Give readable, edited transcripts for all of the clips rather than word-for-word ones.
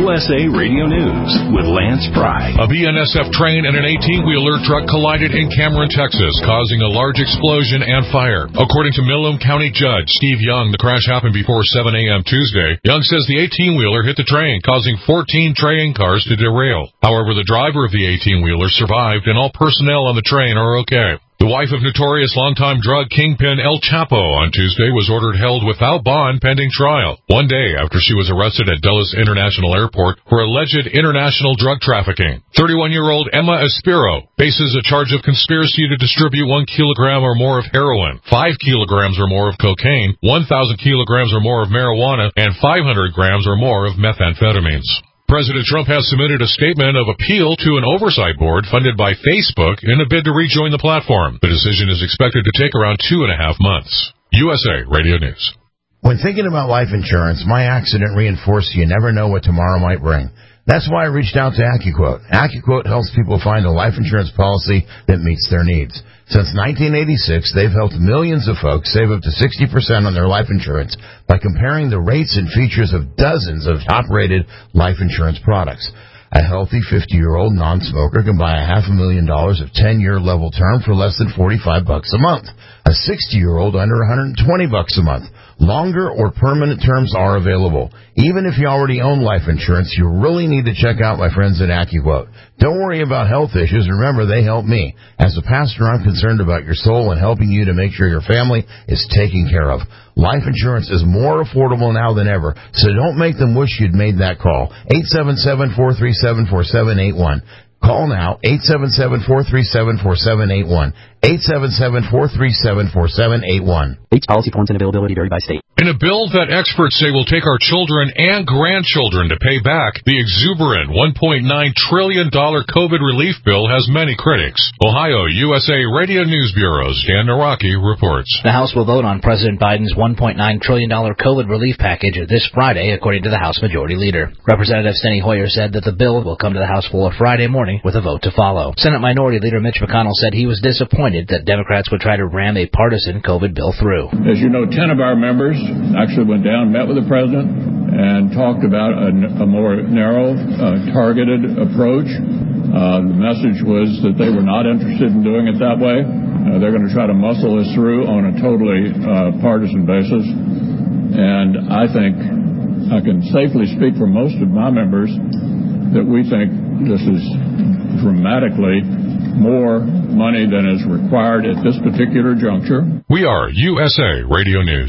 USA Radio News with Lance Pry. A BNSF train and an 18-wheeler truck collided in Cameron, Texas, causing a large explosion and fire. According to Millam County Judge Steve Young, the crash happened before 7 a.m. Tuesday. Young says the 18-wheeler hit the train, causing 14 train cars to derail. However, the driver of the 18-wheeler survived, and all personnel on the train are okay. The wife of notorious longtime drug kingpin El Chapo on Tuesday was ordered held without bond pending trial, one day after she was arrested at Dulles International Airport for alleged international drug trafficking. 31-year-old Emma Espiro faces a charge of conspiracy to distribute 1 kilogram or more of heroin, 5 kilograms or more of cocaine, 1,000 kilograms or more of marijuana, and 500 grams or more of methamphetamines. President Trump has submitted a statement of appeal to an oversight board funded by Facebook in a bid to rejoin the platform. The decision is expected to take around 2.5 months. USA Radio News. When thinking about life insurance, my accident reinforced you never know what tomorrow might bring. That's why I reached out to AccuQuote. AccuQuote helps people find a life insurance policy that meets their needs. Since 1986, they've helped millions of folks save up to 60% on their life insurance by comparing the rates and features of dozens of top-rated life insurance products. A healthy 50-year-old non-smoker can buy $500,000 of 10-year level term for less than $45 a month. A 60-year-old under $120 a month. Longer or permanent terms are available. Even if you already own life insurance, you really need to check out my friends at AccuQuote. Don't worry about health issues. Remember, they help me. As a pastor, I'm concerned about your soul and helping you to make sure your family is taken care of. Life insurance is more affordable now than ever, so don't make them wish you'd made that call. 877-437-4781. Call now, 877-437-4781. 877-437-4781. Policy forms and availability vary by state. In a bill that experts say will take our children and grandchildren to pay back, the exuberant $1.9 trillion COVID relief bill has many critics. Ohio USA Radio News Bureau's Dan Naraki reports. The House will vote on President Biden's $1.9 trillion COVID relief package this Friday, according to the House Majority Leader. Representative Steny Hoyer said that the bill will come to the House floor Friday morning with a vote to follow. Senate Minority Leader Mitch McConnell said he was disappointed that Democrats would try to ram a partisan COVID bill through. As you know, 10 of our members actually went down, met with the president, and talked about a more narrow, targeted approach. The message was that they were not interested in doing it that way. They're going to try to muscle us through on a totally partisan basis. And I think I can safely speak for most of my members that we think this is dramatically more money than is required at this particular juncture. We are USA Radio News.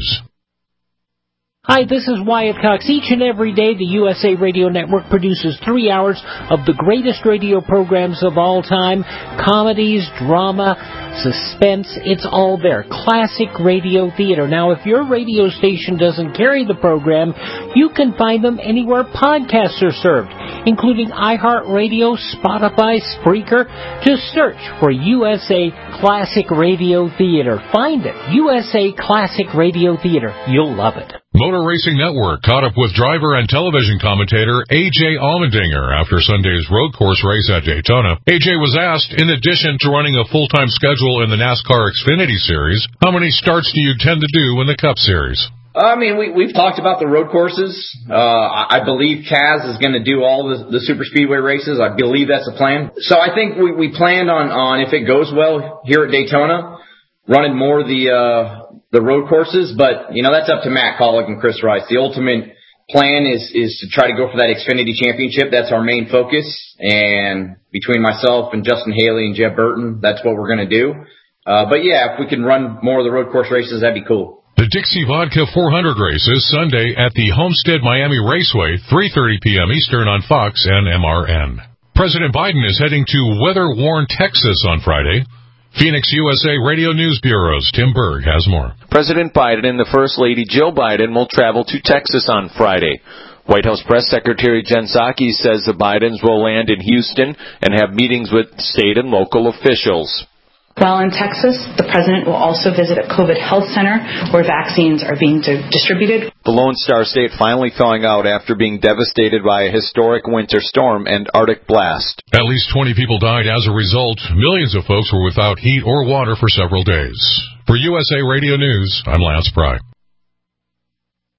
Hi, this is Wyatt Cox. Each and every day, the USA Radio Network produces 3 hours of the greatest radio programs of all time. Comedies, drama, suspense, it's all there. Classic radio theater. Now, if your radio station doesn't carry the program, you can find them anywhere podcasts are served, including iHeartRadio, Spotify, Spreaker. Just search for USA Classic Radio Theater. Find it. USA Classic Radio Theater. You'll love it. Motor Racing Network caught up with driver and television commentator A.J. Allmendinger after Sunday's road course race at Daytona. A.J. was asked, in addition to running a full-time schedule in the NASCAR Xfinity Series, how many starts do you tend to do in the Cup Series? I mean, we've talked about the road courses. I believe Kaz is going to do all the super speedway races. I believe that's the plan. So I think we planned on if it goes well here at Daytona, running more the road courses, but, you know, that's up to Matt Collick and Chris Rice. The ultimate plan is to try to go for that Xfinity Championship. That's our main focus, and between myself and Justin Haley and Jeb Burton, that's what we're going to do. But, yeah, if we can run more of the road course races, that'd be cool. The Dixie Vodka 400 race is Sunday at the Homestead Miami Raceway, 3:30 p.m. Eastern on Fox and MRN. President Biden is heading to weather-worn Texas on Friday. Phoenix USA Radio News Bureau's Tim Berg has more. President Biden and the First Lady Jill Biden will travel to Texas on Friday. White House Press Secretary Jen Psaki says the Bidens will land in Houston and have meetings with state and local officials. While in Texas, the president will also visit a COVID health center where vaccines are being distributed. The Lone Star State finally thawing out after being devastated by a historic winter storm and Arctic blast. At least 20 people died as a result. Millions of folks were without heat or water for several days. For USA Radio News, I'm Lance Pry.